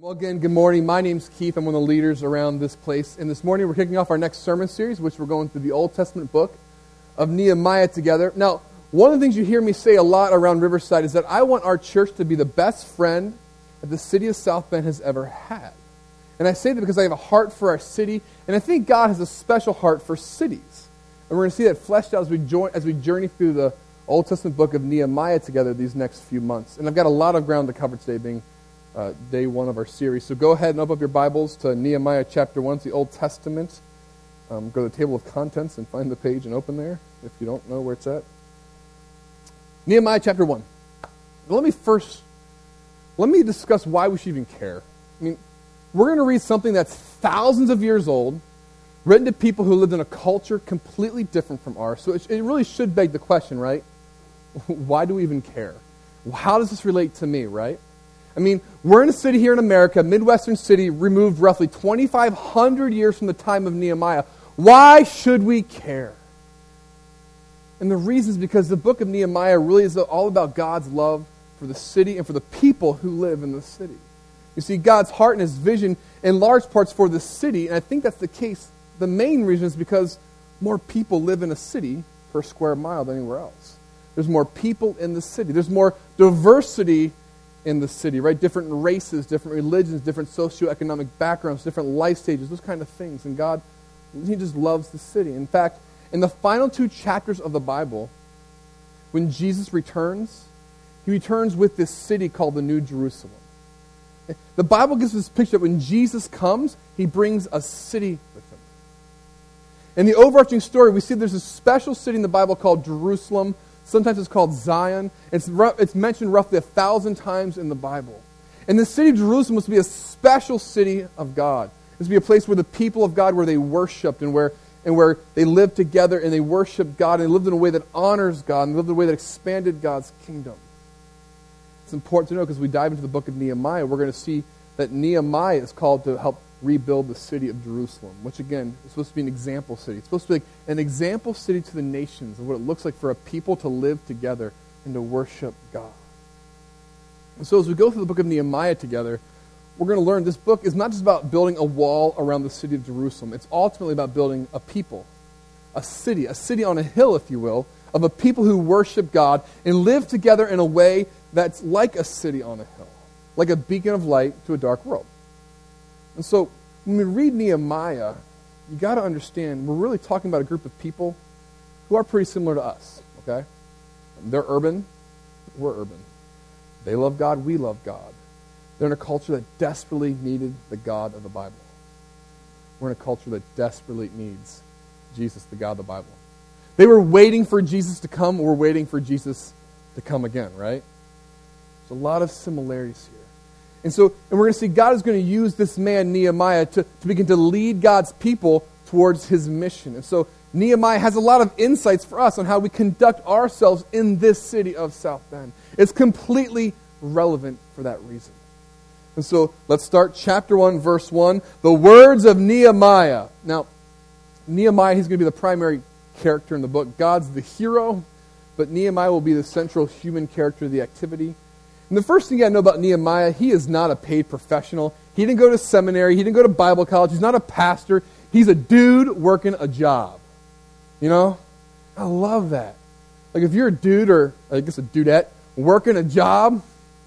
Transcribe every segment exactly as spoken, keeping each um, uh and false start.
Well, again, good morning. My name's Keith. I'm one of the leaders around this place. And this morning we're kicking off our next sermon series, which we're going through the Old Testament book of Nehemiah together. Now, one of the things you hear me say a lot around Riverside is that I want our church to be the best friend that the city of South Bend has ever had. And I say that because I have a heart for our city, and I think God has a special heart for cities. And we're going to see that fleshed out as we, join, as we journey through the Old Testament book of Nehemiah together these next few months. And I've got a lot of ground to cover today, being Uh, day one of our series. So go ahead and open up your Bibles to Nehemiah chapter one. It's the Old Testament. Um, go to the table of contents and find the page and open there if you don't know where it's at. Nehemiah chapter one. Now, let me first, let me discuss why we should even care. I mean, we're going to read something that's thousands of years old, written to people who lived in a culture completely different from ours. So it, it really should beg the question, right? Why do we even care? How does this relate to me, right? I mean, we're in a city here in America, a Midwestern city, removed roughly twenty-five hundred years from the time of Nehemiah. Why should we care? And the reason is because the book of Nehemiah really is all about God's love for the city and for the people who live in the city. You see, God's heart and His vision in large parts for the city, and I think that's the case. The main reason is because more people live in a city per square mile than anywhere else. There's more people in the city. There's more diversity in the city, right? Different races, different religions, different socioeconomic backgrounds, different life stages, those kind of things. And God, He just loves the city. In fact, in the final two chapters of the Bible, when Jesus returns, He returns with this city called the New Jerusalem. The Bible gives us this picture that when Jesus comes, He brings a city with Him. In the overarching story, we see there's a special city in the Bible called Jerusalem. Sometimes it's called Zion. It's, it's mentioned roughly a thousand times in the Bible. And the city of Jerusalem was to be a special city of God. It was to be a place where the people of God, where they worshiped and where, and where they lived together and they worshiped God and they lived in a way that honors God and lived in a way that expanded God's kingdom. It's important to know because we dive into the book of Nehemiah, we're going to see that Nehemiah is called to help rebuild the city of Jerusalem, which again is supposed to be an example city. It's supposed to be like an example city to the nations of what it looks like for a people to live together and to worship God. And so as we go through the book of Nehemiah together, we're going to learn this book is not just about building a wall around the city of Jerusalem. It's ultimately about building a people, a city, a city on a hill, if you will, of a people who worship God and live together in a way that's like a city on a hill, like a beacon of light to a dark world. And so, when we read Nehemiah, you got to understand, we're really talking about a group of people who are pretty similar to us, okay? They're urban, we're urban. They love God, we love God. They're in a culture that desperately needed the God of the Bible. We're in a culture that desperately needs Jesus, the God of the Bible. They were waiting for Jesus to come, we're waiting for Jesus to come again, right? There's a lot of similarities here. And so, and we're going to see God is going to use this man, Nehemiah, to, to begin to lead God's people towards His mission. And so, Nehemiah has a lot of insights for us on how we conduct ourselves in this city of South Bend. It's completely relevant for that reason. And so, let's start chapter one, verse one. The words of Nehemiah. Now, Nehemiah, he's going to be the primary character in the book. God's the hero, but Nehemiah will be the central human character of the activity. And the first thing you got to know about Nehemiah, he is not a paid professional. He didn't go to seminary. He didn't go to Bible college. He's not a pastor. He's a dude working a job. You know? I love that. Like if you're a dude or I guess a dudette working a job,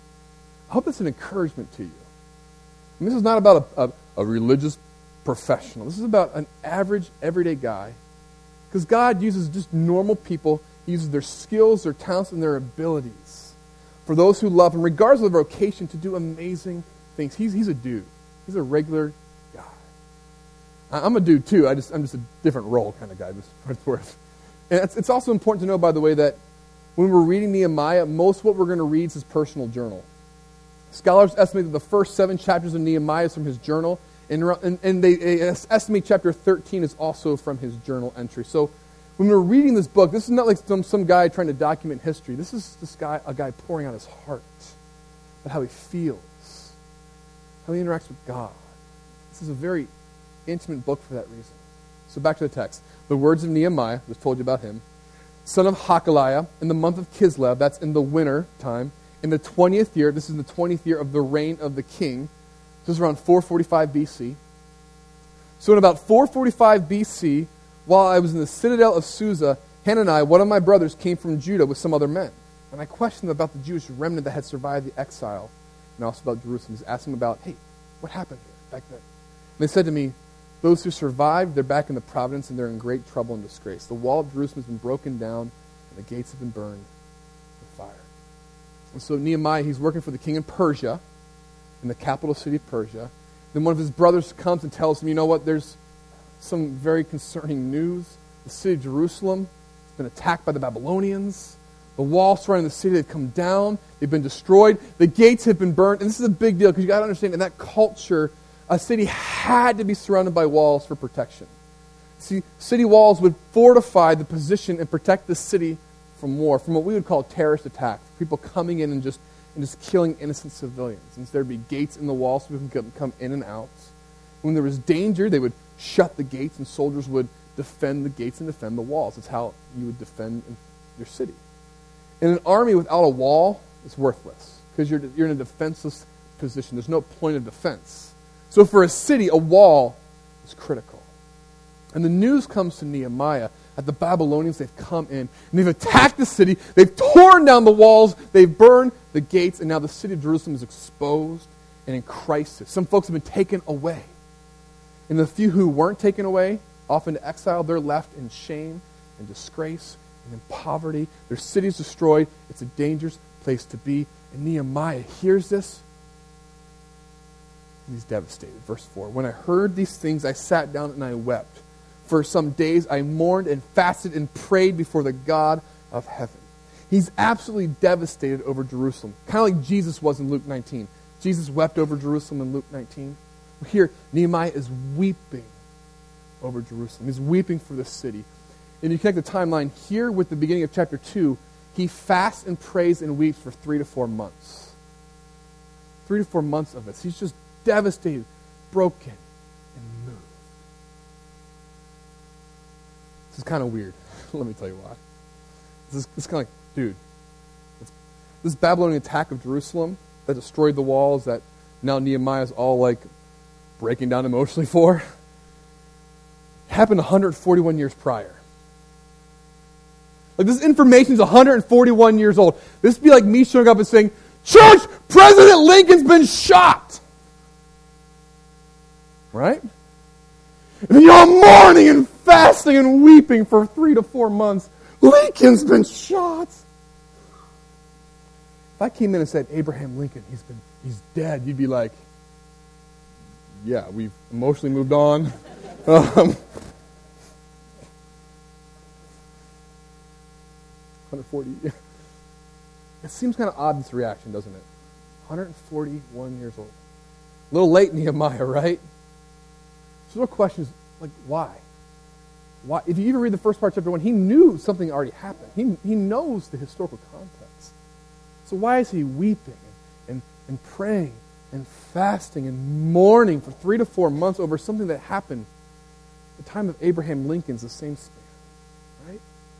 I hope that's an encouragement to you. And this is not about a, a, a religious professional. This is about an average, everyday guy. Because God uses just normal people. He uses their skills, their talents, and their abilities for those who love Him, regardless of their vocation, to do amazing things. He's, he's a dude. He's a regular guy. I'm a dude too. I just, I'm just a different role kind of guy, just for what it's worth. And it's, it's also important to know, by the way, that when we're reading Nehemiah, most of what we're going to read is his personal journal. Scholars estimate that the first seven chapters of Nehemiah is from his journal, and, and, and they, they estimate chapter thirteen is also from his journal entry. So when we're reading this book, this is not like some, some guy trying to document history. This is this guy, a guy pouring out his heart about how he feels, how he interacts with God. This is a very intimate book for that reason. So back to the text. The words of Nehemiah, I just told you about him, son of Hakaliah, in the month of Kislev, that's in the winter time, in the twentieth year, this is the twentieth year of the reign of the king, This is around four forty-five B C. So in about four forty-five B C, while I was in the citadel of Susa, Hanani, one of my brothers, came from Judah with some other men. And I questioned them about the Jewish remnant that had survived the exile, and also about Jerusalem. Just asking about, hey, what happened here back then? And they said to me, those who survived, they're back in the province, and they're in great trouble and disgrace. The wall of Jerusalem has been broken down, and the gates have been burned with fire. And so Nehemiah, he's working for the king in Persia, in the capital city of Persia. Then one of his brothers comes and tells him, you know what, there's some very concerning news. The city of Jerusalem has been attacked by the Babylonians. The walls surrounding the city, they've come down. They've been destroyed. The gates have been burned. And this is a big deal because you got to understand, in that culture, a city had to be surrounded by walls for protection. See, city walls would fortify the position and protect the city from war, from what we would call terrorist attack, people coming in and just and just killing innocent civilians. And so there'd be gates in the wall so people can come in and out. When there was danger, they would shut the gates, and soldiers would defend the gates and defend the walls. That's how you would defend your city. And an army without a wall is worthless because you're, you're in a defenseless position. There's no point of defense. So for a city, a wall is critical. And the news comes to Nehemiah that the Babylonians, they've come in, and they've attacked the city, they've torn down the walls, they've burned the gates, and now the city of Jerusalem is exposed and in crisis. Some folks have been taken away. And the few who weren't taken away, off into exile, they're left in shame and disgrace and in poverty. Their city's destroyed. It's a dangerous place to be. And Nehemiah hears this, and he's devastated. Verse four, when I heard these things, I sat down and I wept. For some days I mourned and fasted and prayed before the God of heaven. He's absolutely devastated over Jerusalem, kind of like Jesus was in Luke nineteen. Jesus wept over Jerusalem in Luke nineteen. Here, Nehemiah is weeping over Jerusalem. He's weeping for the city. And you connect the timeline here with the beginning of chapter two. He fasts and prays and weeps for three to four months. Three to four months of this. He's just devastated, broken, and moved. This is kind of weird. Let me tell you why. This is, this is kind of like, dude, this Babylonian attack of Jerusalem that destroyed the walls that now Nehemiah's all like breaking down emotionally for, happened one hundred forty-one years prior. Like, this information is one hundred forty-one years old. This would be like me showing up and saying, church, President Lincoln's been shot. Right? And then you're all mourning and fasting and weeping for three to four months. Lincoln's been shot. If I came in and said, Abraham Lincoln, he's been, he's dead, you'd be like, yeah, we've emotionally moved on. um, one hundred forty. It seems kind of odd, this reaction, doesn't it? one hundred forty-one years old. A little late, Nehemiah, right? So the question is, like, why? Why? If you even read the first part of chapter one, he knew something already happened. He, he knows the historical context. So why is he weeping and, and, and praying and fasting and mourning for three to four months over something that happened at the time of Abraham Lincoln's the same span? Right?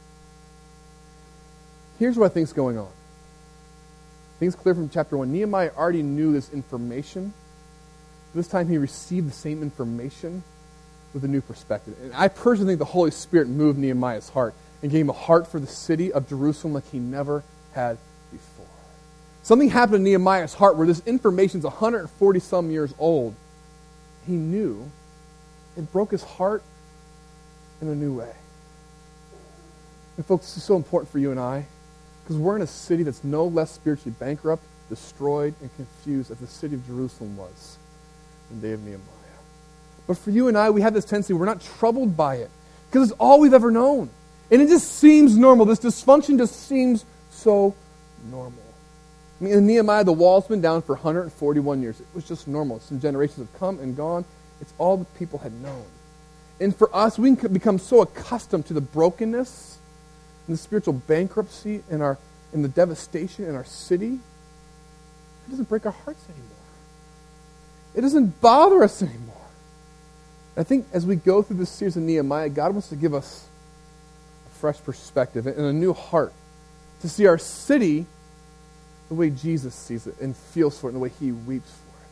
Here's what I think is going on. I think it's clear from chapter one. Nehemiah already knew this information. This time he received the same information with a new perspective. And I personally think the Holy Spirit moved Nehemiah's heart and gave him a heart for the city of Jerusalem like he never had before. Something happened in Nehemiah's heart where this information is one hundred forty some years old. He knew it broke his heart in a new way. And folks, this is so important for you and I because we're in a city that's no less spiritually bankrupt, destroyed, and confused as the city of Jerusalem was in the day of Nehemiah. But for you and I, we have this tendency, we're not troubled by it because it's all we've ever known. And it just seems normal. This dysfunction just seems so normal. I mean, in Nehemiah, the wall's been down for one hundred forty-one years. It was just normal. Some generations have come and gone. It's all the people had known. And for us, we can become so accustomed to the brokenness and the spiritual bankruptcy and our and the devastation in our city. It doesn't break our hearts anymore. It doesn't bother us anymore. I think as we go through this series of Nehemiah, God wants to give us a fresh perspective and a new heart to see our city the way Jesus sees it and feels for it and the way he weeps for it.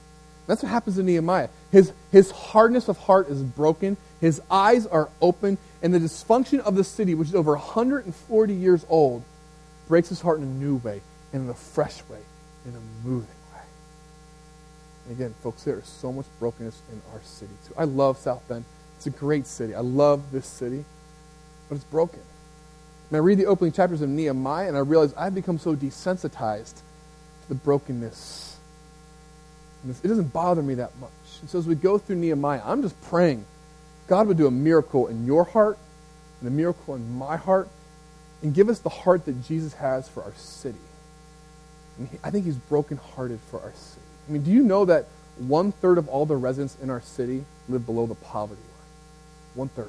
That's what happens to Nehemiah. His, his hardness of heart is broken. His eyes are open. And the dysfunction of the city, which is over one hundred forty years old, breaks his heart in a new way, and in a fresh way, in a moving way. And again, folks, there is so much brokenness in our city, too. I love South Bend. It's a great city. I love this city, but it's broken. And I read the opening chapters of Nehemiah, and I realize I've become so desensitized to the brokenness. And it doesn't bother me that much. And so as we go through Nehemiah, I'm just praying God would do a miracle in your heart and a miracle in my heart and give us the heart that Jesus has for our city. I mean, I think he's brokenhearted for our city. I mean, do you know that one-third of all the residents in our city live below the poverty line? One-third.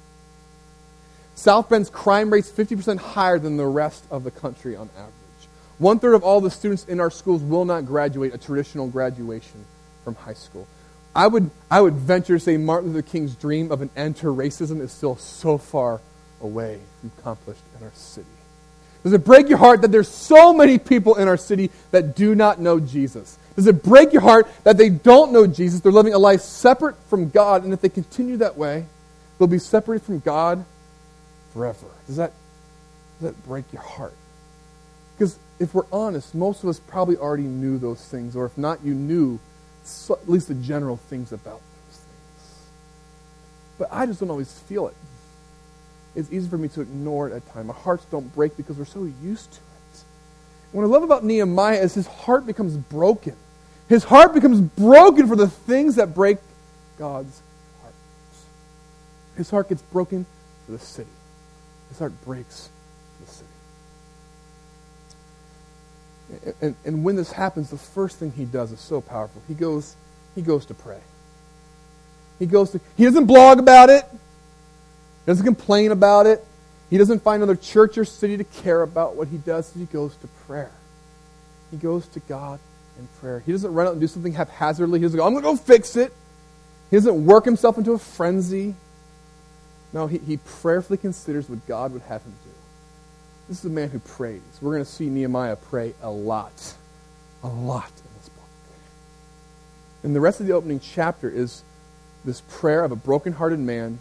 South Bend's crime rate's fifty percent higher than the rest of the country on average. One-third of all the students in our schools will not graduate a traditional graduation from high school. I would, I would venture to say Martin Luther King's dream of an end to racism is still so far away from accomplished in our city. Does it break your heart that there's so many people in our city that do not know Jesus? Does it break your heart that they don't know Jesus? They're living a life separate from God, and if they continue that way, they'll be separated from God forever. Does that, does that break your heart? Because if we're honest, most of us probably already knew those things, or if not, you knew so, at least the general things about those things. But I just don't always feel it. It's easy for me to ignore it at times. Our hearts don't break because we're so used to it. What I love about Nehemiah is his heart becomes broken. His heart becomes broken for the things that break God's heart. His heart gets broken for the city. His heart breaks for the city. And, and, and when this happens, the first thing he does is so powerful. He goes, he goes to pray. He goes to. He doesn't blog about it. He doesn't complain about it. He doesn't find another church or city to care about what he does. He goes to prayer. He goes to God in prayer. He doesn't run out and do something haphazardly. He doesn't go, I'm going to go fix it. He doesn't work himself into a frenzy. No, he, he prayerfully considers what God would have him do. This is a man who prays. We're going to see Nehemiah pray a lot. A lot in this book. And the rest of the opening chapter is this prayer of a brokenhearted man,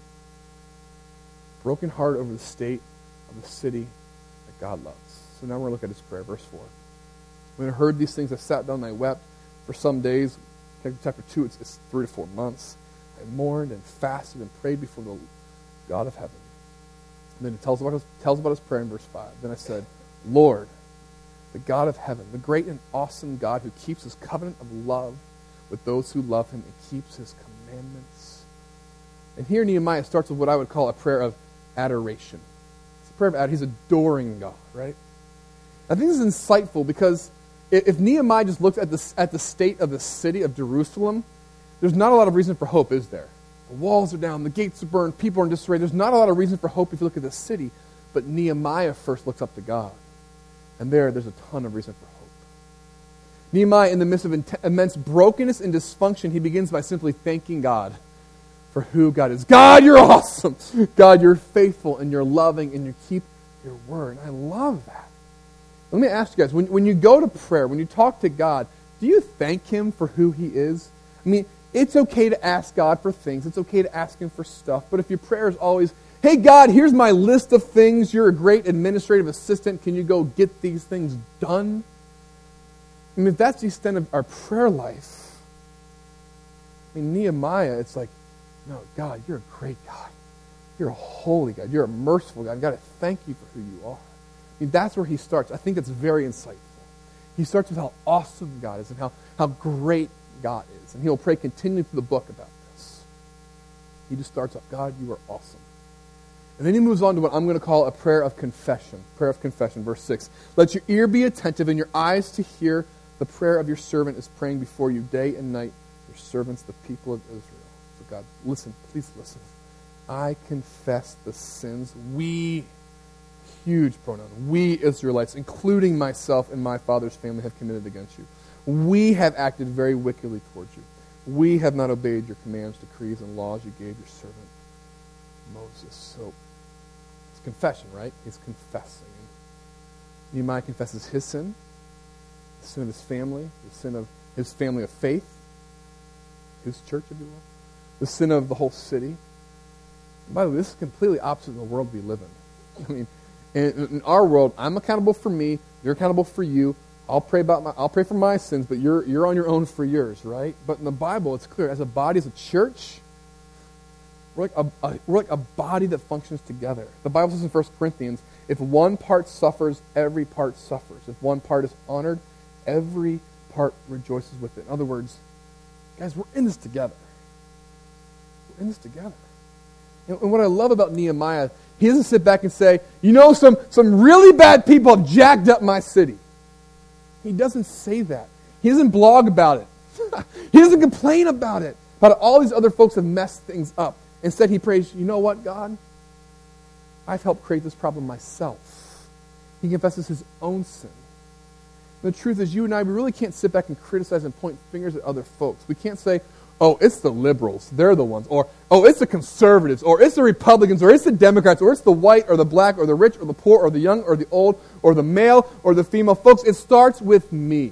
broken heart over the state of the city that God loves. So now we're going to look at his prayer, verse four. When I heard these things, I sat down and I wept for some days. Chapter two, it's, it's three to four months. I mourned and fasted and prayed before the God of heaven. And then it tells about, his, tells about his prayer in verse five. Then I said, Lord, the God of heaven, the great and awesome God who keeps his covenant of love with those who love him and keeps his commandments. And here Nehemiah starts with what I would call a prayer of adoration. It's a prayer of adoration. He's adoring God, right? I think this is insightful because if Nehemiah just looks at the, at the state of the city of Jerusalem, there's not a lot of reason for hope, is there? The walls are down, the gates are burned, people are in disarray. There's not a lot of reason for hope if you look at the city. But Nehemiah first looks up to God. And there, there's a ton of reason for hope. Nehemiah, in the midst of in- immense brokenness and dysfunction, he begins by simply thanking God for who God is. God, you're awesome. God, you're faithful and you're loving and you keep your word. And I love that. Let me ask you guys, when, when you go to prayer, when you talk to God, do you thank him for who he is? I mean, it's okay to ask God for things. It's okay to ask him for stuff. But if your prayer is always, hey, God, here's my list of things. You're a great administrative assistant. Can you go get these things done? I mean, if that's the extent of our prayer life, I mean, Nehemiah, it's like, no, God, you're a great God. You're a holy God. You're a merciful God. God, I thank you for who you are. I mean, that's where he starts. I think that's very insightful. He starts with how awesome God is and how, how great God is. And he'll pray continually through the book about this. He just starts off, God, you are awesome. And then he moves on to what I'm going to call a prayer of confession. Prayer of confession, verse six. Let your ear be attentive and your eyes to hear the prayer of your servant is praying before you day and night, your servants, the people of Israel. So God, listen, please listen. I confess the sins we, huge pronoun, we Israelites, including myself and my father's family, have committed against you. We have acted very wickedly towards you. We have not obeyed your commands, decrees, and laws you gave your servant Moses. So it's confession, right? He's confessing. Nehemiah confesses his sin, the sin of his family, the sin of his family of faith, his church, if you will. The sin of the whole city. And by the way, this is completely opposite of the world we live in. I mean, in, in our world, I'm accountable for me. You're accountable for you. I'll pray about my, I'll pray for my sins, but you're you're on your own for yours, right? But in the Bible, it's clear. As a body, as a church, we're like a, a we're like a body that functions together. The Bible says in First Corinthians, if one part suffers, every part suffers. If one part is honored, every part rejoices with it. In other words, guys, we're in this together. We're in this together. And, and what I love about Nehemiah, he doesn't sit back and say, you know, some some really bad people have jacked up my city. He doesn't say that. He doesn't blog about it. He doesn't complain about it. But all these other folks have messed things up. Instead, he prays, you know what, God? I've helped create this problem myself. He confesses his own sin. The truth is, you and I, we really can't sit back and criticize and point fingers at other folks. We can't say, oh, it's the liberals, they're the ones. Or, oh, it's the conservatives, or it's the Republicans, or it's the Democrats, or it's the white, or the black, or the rich, or the poor, or the young, or the old, or the male, or the female. Folks, it starts with me.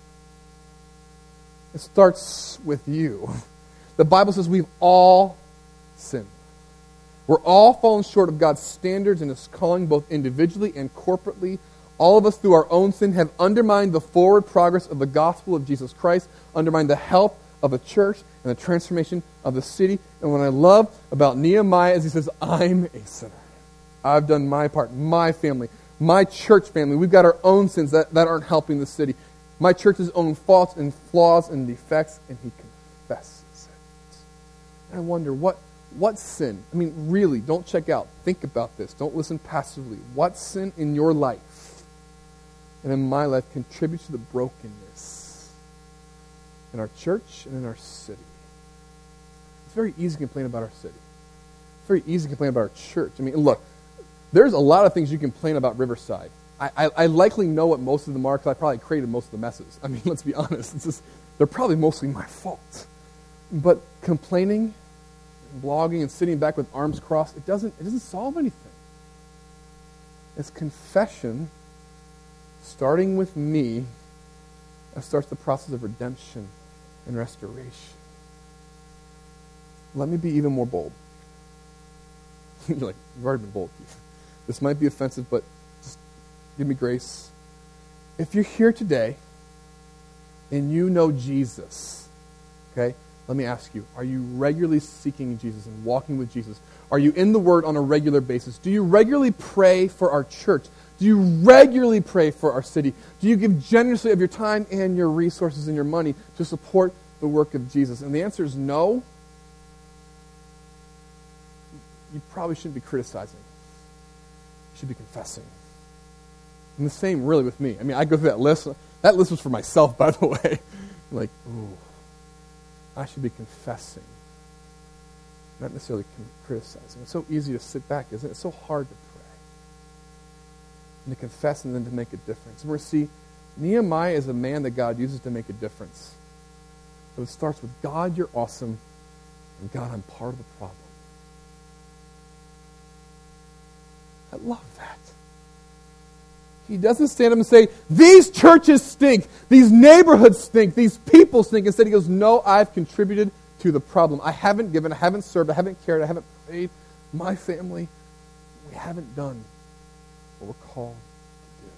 It starts with you. The Bible says we've all sinned. We're all fallen short of God's standards and his calling, both individually and corporately. All of us, through our own sin, have undermined the forward progress of the gospel of Jesus Christ, undermined the health of a church and the transformation of the city. And what I love about Nehemiah is he says, I'm a sinner. I've done my part, my family, my church family. We've got our own sins that, that aren't helping the city. My church's own faults and flaws and defects, and he confesses it. And I wonder, what, what sin? I mean, really, don't check out. Think about this. Don't listen passively. What sin in your life and in my life contributes to the brokenness in our church and in our city? It's very easy to complain about our city. It's very easy to complain about our church. I mean, look, there's a lot of things you can complain about Riverside. I, I, I likely know what most of them are because I probably created most of the messes. I mean, let's be honest. It's just, they're probably mostly my fault. But complaining, and blogging, and sitting back with arms crossed, it doesn't, it doesn't solve anything. It's confession, starting with me, that starts the process of redemption and restoration. Let me be even more bold. You're like, you've already been bold, Keith. This might be offensive, but just give me grace. If you're here today and you know Jesus, okay, let me ask you, are you regularly seeking Jesus and walking with Jesus? Are you in the Word on a regular basis? Do you regularly pray for our church? Do you regularly pray for our city? Do you give generously of your time and your resources and your money to support the work of Jesus? And the answer is no. You probably shouldn't be criticizing. You should be confessing. And the same really with me. I mean, I go through that list. That list was for myself, by the way. Like, ooh, I should be confessing, not necessarily criticizing. It's so easy to sit back, isn't it? It's so hard to pray and to confess and then to make a difference. And we're going to see Nehemiah is a man that God uses to make a difference. But it starts with, God, you're awesome, and God, I'm part of the problem. I love that. He doesn't stand up and say, these churches stink, these neighborhoods stink, these people stink. Instead, he goes, no, I've contributed to the problem. I haven't given, I haven't served, I haven't cared, I haven't prayed. My family, we haven't done what we're called to do.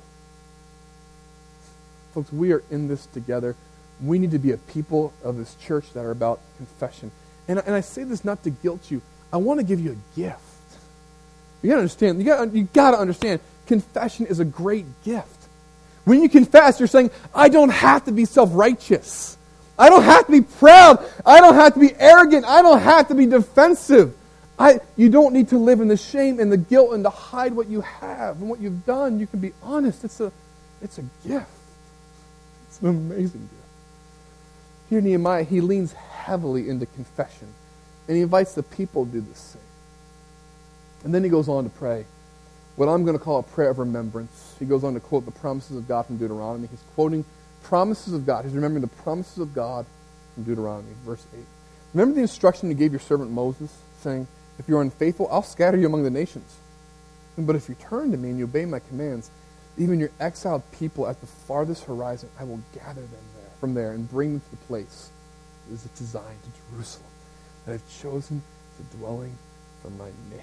Folks, we are in this together. We need to be a people of this church that are about confession. And, and I say this not to guilt you. I want to give you a gift. You got to understand, you got you got to understand, confession is a great gift. When you confess, you're saying, I don't have to be self-righteous. I don't have to be proud. I don't have to be arrogant. I don't have to be defensive. I, you don't need to live in the shame and the guilt and to hide what you have and what you've done. You can be honest. It's a, it's a gift. It's an amazing gift. Here Nehemiah, he leans heavily into confession, and he invites the people to do the same. And then he goes on to pray what I'm going to call a prayer of remembrance. He goes on to quote the promises of God from Deuteronomy. He's quoting promises of God. He's remembering the promises of God from Deuteronomy, verse eight. Remember the instruction you gave your servant Moses, saying, if you're unfaithful, I'll scatter you among the nations. But if you turn to me and you obey my commands, even your exiled people at the farthest horizon, I will gather them there, from there and bring them to the place is a design to Jerusalem, that I've chosen the dwelling for my name.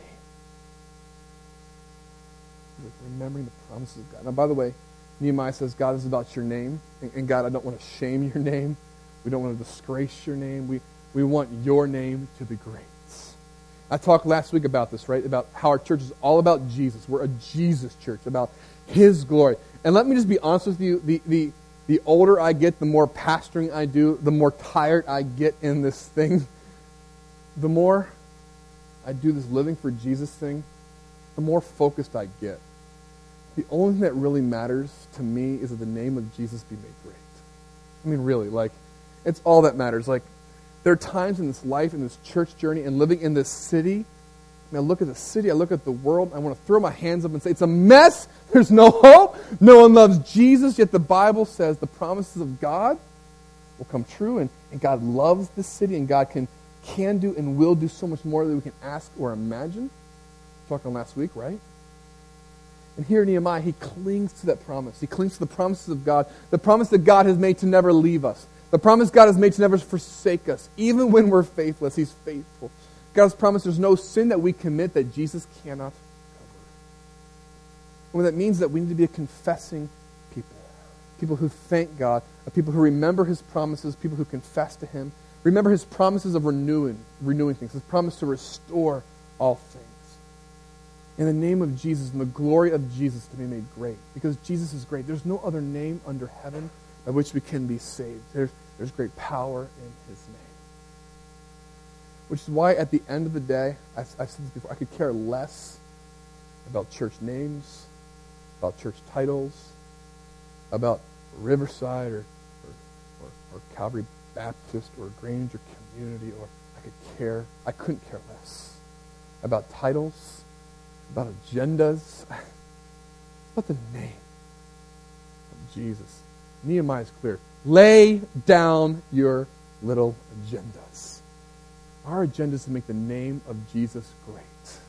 Like remembering the promises of God. Now, by the way, Nehemiah says, God, is about your name. And, and God, I don't want to shame your name. We don't want to disgrace your name. We, we want your name to be great. I talked last week about this, right? About how our church is all about Jesus. We're a Jesus church, about his glory. And let me just be honest with you, the, the, the older I get, the more pastoring I do, the more tired I get in this thing. The more I do this living for Jesus thing, the more focused I get. The only thing that really matters to me is that the name of Jesus be made great. I mean, really, like, it's all that matters. Like, there are times in this life, in this church journey, and living in this city, and I look at the city, I look at the world, I want to throw my hands up and say, it's a mess, there's no hope, no one loves Jesus, yet the Bible says the promises of God will come true, and, and God loves this city, and God can, can do and will do so much more than we can ask or imagine. Talking last week, right? And here Nehemiah, he clings to that promise. He clings to the promises of God, the promise that God has made to never leave us, the promise God has made to never forsake us. Even when we're faithless, he's faithful. God's promise there's no sin that we commit that Jesus cannot cover. And what that means is that we need to be a confessing people. People who thank God, people who remember his promises, people who confess to him. Remember his promises of renewing, renewing things, his promise to restore all things. In the name of Jesus and the glory of Jesus to be made great. Because Jesus is great. There's no other name under heaven by which we can be saved. There's, there's great power in his name. Which is why at the end of the day, I've, I've said this before, I could care less about church names, about church titles, about Riverside or, or, or, or Calvary Baptist or Granger Community, or I could care, I couldn't care less about titles, about agendas, about the name of Jesus. Nehemiah is clear. Lay down your little agendas. Our agenda is to make the name of Jesus great.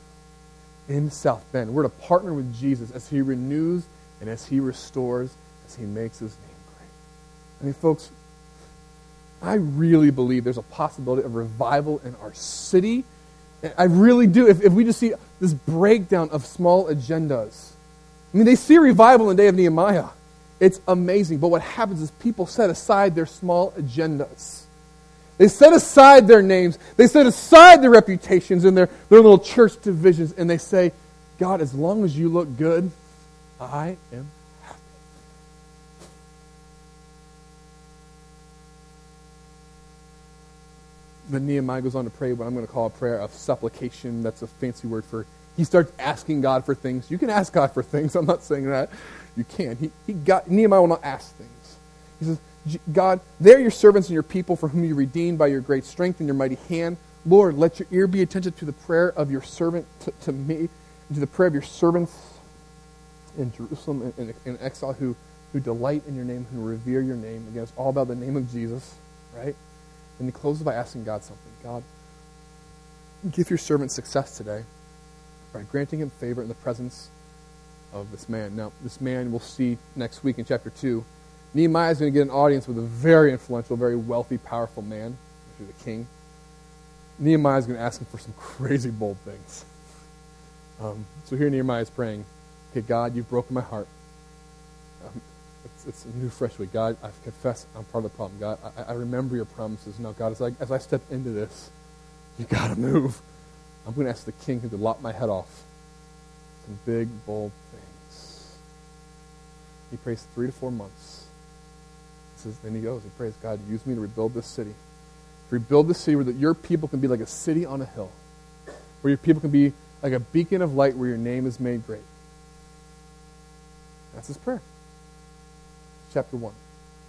In South Bend, we're to partner with Jesus as he renews and as he restores, as he makes his name great. I mean, folks, I really believe there's a possibility of revival in our city. I really do. If, if we just see this breakdown of small agendas. I mean, they see revival in the day of Nehemiah. It's amazing. But what happens is people set aside their small agendas. They set aside their names. They set aside their reputations and their, their little church divisions. And they say, God, as long as you look good, I am happy. Then Nehemiah goes on to pray what I'm going to call a prayer of supplication. That's a fancy word for, he starts asking God for things. You can ask God for things. I'm not saying that. You can. He, he got, Nehemiah will not ask things. He says, God, they're your servants and your people for whom you redeemed by your great strength and your mighty hand. Lord, let your ear be attentive to the prayer of your servant, to, to me, and to the prayer of your servants in Jerusalem and in, in exile who, who delight in your name, who revere your name. Again, it's all about the name of Jesus, right? And he closes by asking God something. God, give your servant success today by granting him favor in the presence of this man. Now, this man we'll see next week in chapter two. Nehemiah is going to get an audience with a very influential, very wealthy, powerful man, actually the king. Nehemiah is going to ask him for some crazy, bold things. Um, so here Nehemiah is praying, okay, God, you've broken my heart. Um, it's, it's a new, fresh week. God, I confess I'm part of the problem. God, I, I remember your promises. Now, God, as I, as I step into this, you've got to move. I'm going to ask the king to lop my head off. Some big, bold things. He prays three to four months. Says, then he goes, he prays, God, use me to rebuild this city. To rebuild this city where that your people can be like a city on a hill. Where your people can be like a beacon of light where your name is made great. That's his prayer. Chapter one.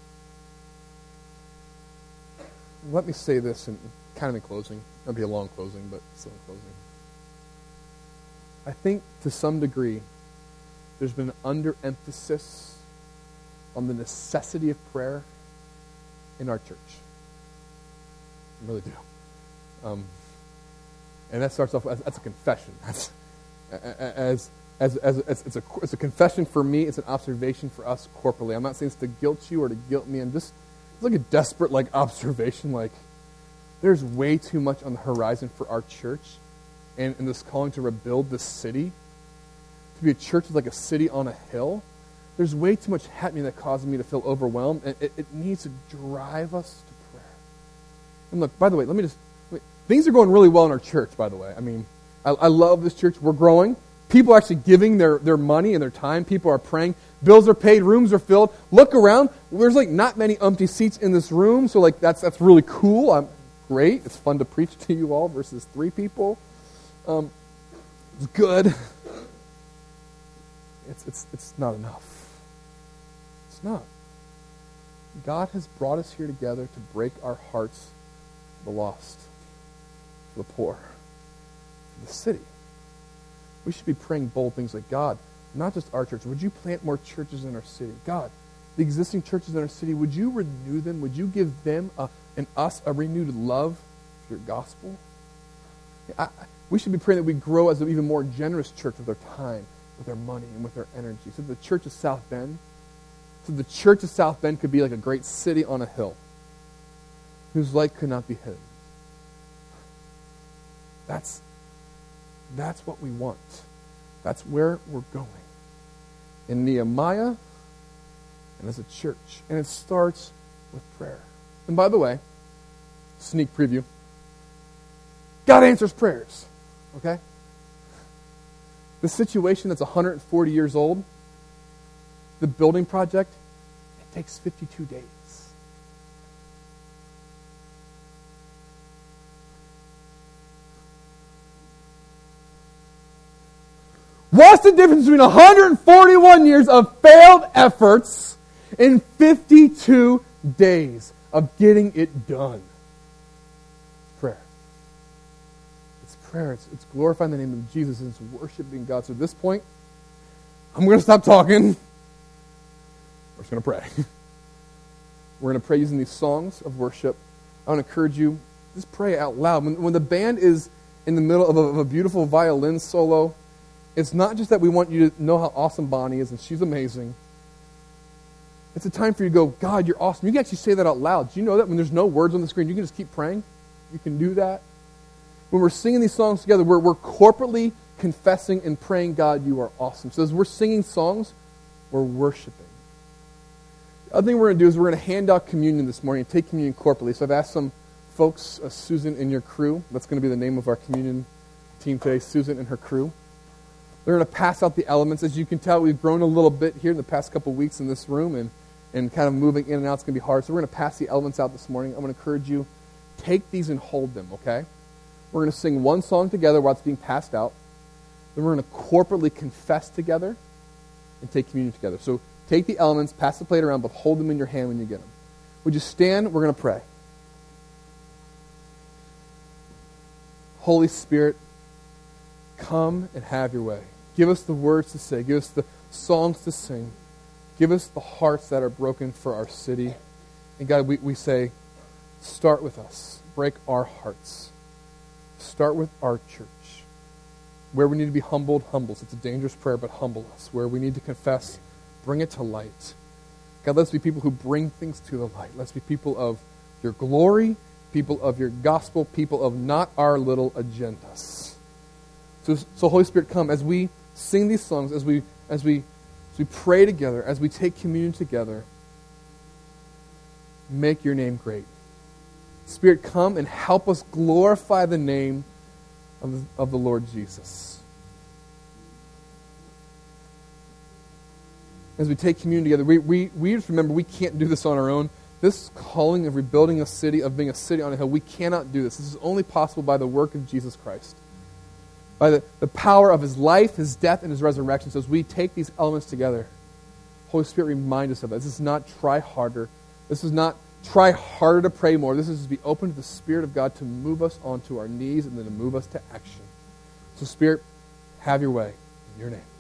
Let me say this, in, kind of in closing. It'll be a long closing, but still in closing. I think to some degree, there's been an underemphasis on the necessity of prayer in our church. I really do. Um, and that starts off as that's a confession. That's, as, as, as, as it's, a, it's a confession for me. It's an observation for us corporately. I'm not saying it's to guilt you or to guilt me. I'm just, it's like a desperate like observation. Like, there's way too much on the horizon for our church and, and this calling to rebuild this city, to be a church with like a city on a hill. There's way too much happening that causes me to feel overwhelmed, and it, it needs to drive us to prayer. And look, by the way, let me just, wait, things are going really well in our church, by the way. I mean, I, I love this church. We're growing. People are actually giving their, their money and their time. People are praying. Bills are paid. Rooms are filled. Look around. There's like not many empty seats in this room, so like that's that's really cool. I'm great. It's fun to preach to you all versus three people. Um, it's good. It's it's it's not enough. It's not. God has brought us here together to break our hearts for the lost, for the poor, for the city. We should be praying bold things like, God, not just our church, would you plant more churches in our city? God, the existing churches in our city, would you renew them? Would you give them a, and us a renewed love for your gospel? I, I, we should be praying that we grow as an even more generous church with our time, with our money, and with our energy. So the church of South Bend, so the church of South Bend could be like a great city on a hill whose light could not be hidden. That's That's what we want. That's where we're going. In Nehemiah and as a church. And it starts with prayer. And by the way, sneak preview, God answers prayers. Okay? The situation that's one hundred forty years old, the building project, it takes fifty-two days. What's the difference between one hundred forty-one years of failed efforts and fifty-two days of getting it done? Prayer. It's prayer. It's, it's glorifying the name of Jesus. And it's worshiping God. So at this point, I'm going to stop talking. We're just going to pray. We're going to pray using these songs of worship. I want to encourage you, just pray out loud. When, when the band is in the middle of a, of a beautiful violin solo, it's not just that we want you to know how awesome Bonnie is, and she's amazing. It's a time for you to go, God, you're awesome. You can actually say that out loud. Do you know that when there's no words on the screen, you can just keep praying? You can do that. When we're singing these songs together, we're, we're corporately confessing and praying, God, you are awesome. So as we're singing songs, we're worshiping. The other thing we're going to do is we're going to hand out communion this morning and take communion corporately. So I've asked some folks, uh, Susan and your crew, that's going to be the name of our communion team today, Susan and her crew. They're going to pass out the elements. As you can tell, we've grown a little bit here in the past couple weeks in this room, and, and kind of moving in and out is going to be hard. So we're going to pass the elements out this morning. I'm going to encourage you, take these and hold them, okay? We're going to sing one song together while it's being passed out. Then we're going to corporately confess together and take communion together. So take the elements, pass the plate around, but hold them in your hand when you get them. Would you stand? We're going to pray. Holy Spirit, come and have your way. Give us the words to say. Give us the songs to sing. Give us the hearts that are broken for our city. And God, we, we say, start with us. Break our hearts. Start with our church. Where we need to be humbled, humble us. It's a dangerous prayer, but humble us. Where we need to confess, bring it to light. God, let's be people who bring things to the light. Let's be people of your glory, people of your gospel, people of not our little agendas. So, so Holy Spirit, come as we sing these songs, as we as we as we pray together, as we take communion together. Make your name great. Spirit, come and help us glorify the name of, of the Lord Jesus. As we take communion together, we, we, we just remember we can't do this on our own. This calling of rebuilding a city, of being a city on a hill, we cannot do this. This is only possible by the work of Jesus Christ. By the, the power of his life, his death, and his resurrection. So as we take these elements together, Holy Spirit, remind us of that. This is not try harder. This is not try harder to pray more. This is to be open to the Spirit of God to move us onto our knees and then to move us to action. So Spirit, have your way in your name.